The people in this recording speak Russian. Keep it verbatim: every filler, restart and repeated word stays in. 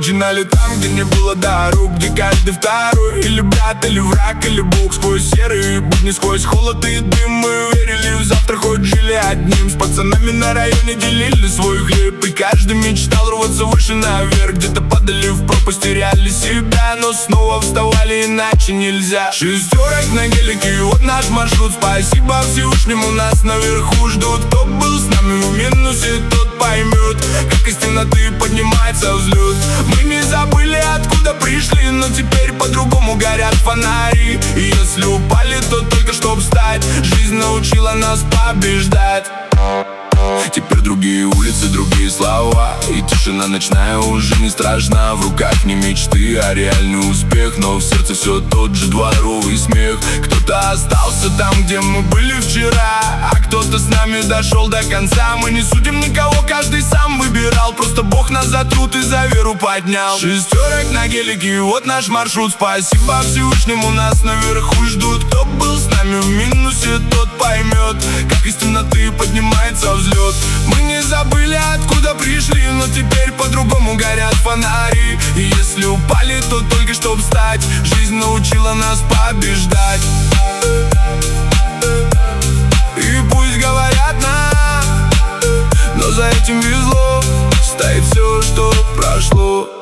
начинали там, где не было дорог, где каждый второй или брат, или враг, или бог. Сквозь серые будни, сквозь холод и дым мы верили в завтра, хоть жили одним. С пацанами на районе делили свой хлеб, и каждый мечтал рваться выше наверх. Где-то падали в пропасть, теряли себя, но снова вставали, иначе нельзя. Шестерок на гелике, вот наш маршрут. Спасибо Всевышнему, нас наверху ждут. Кто был с нами в минусе, тот поймет, как из темноты поднимается взлет. Мы не забыли, откуда пришли, но теперь по-другому горят фонари. И если упали, то только чтоб встать. Жизнь научила нас побеждать. Теперь другие улицы, другие слова, и тишина ночная уже не страшна. В руках не мечты, а реальный успех, но в сердце все тот же дворовый смех. Кто-то остался там, где мы были вчера, а кто-то с нами дошел до конца. Мы не судим никого, каждый сам выбирал, просто Бог нас за труд и за веру поднял. Шестерок на гелике, вот наш маршрут. Спасибо Всевышнему, нас наверху ждут. Кто был с нами в минусе, тот поймет, как из темноты поднимается взлет. Мы не забыли, откуда пришли, но теперь по-другому горят фонари. И если упали, то только чтоб встать. Жизнь научила нас побеждать. И пусть говорят нам, но за этим везло, стоит все, что прошло.